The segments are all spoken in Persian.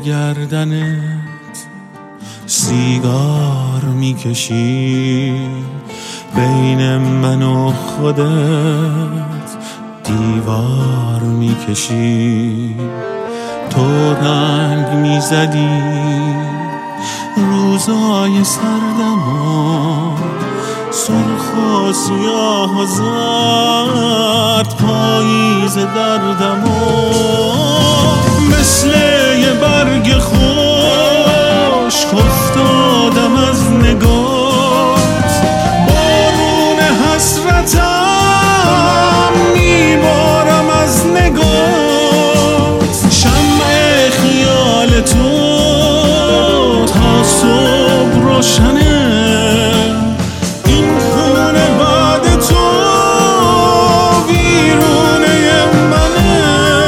گردنت سیگار میکشی، بین من و خودت دیوار میکشی. تو رنگ میزدی روزای سردم و سرخ و سیاه و زرد پاییز دردم و مثل یه برگ خشک افتادم از نگات. بارون حسرتم میبارم از نگات. شمع خیال تو تا صبح روشنه، این خونه بعد تو ویرونه منه.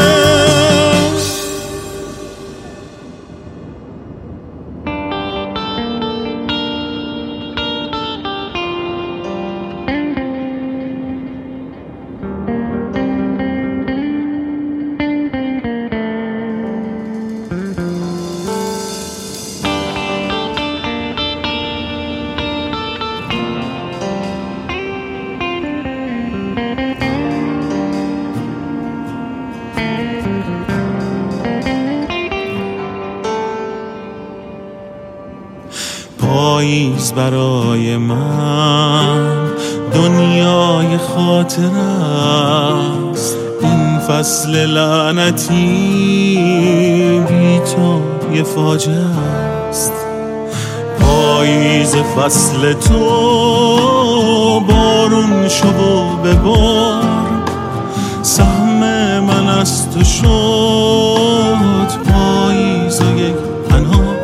پاییز برای من دنیای خاطر است. این فصل لعنتی بی تو یه فاجعه است. پاییز فصل تو بارون شو و ببار، سهم من از تو شد پاییز و یک انار.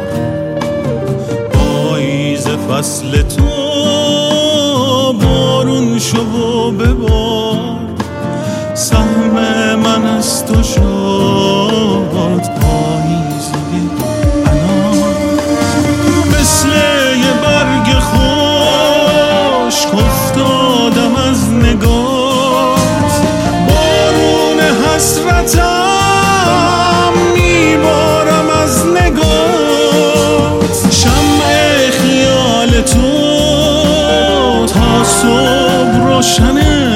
فصل تو بارون شو و ببار، سهم من از تو شد پاییز یک انار. مثل یه برگ خشک افتادم از نگات. بارون حسرتم میبارم از نگات. شمع خیال تو تا صبح روشنه،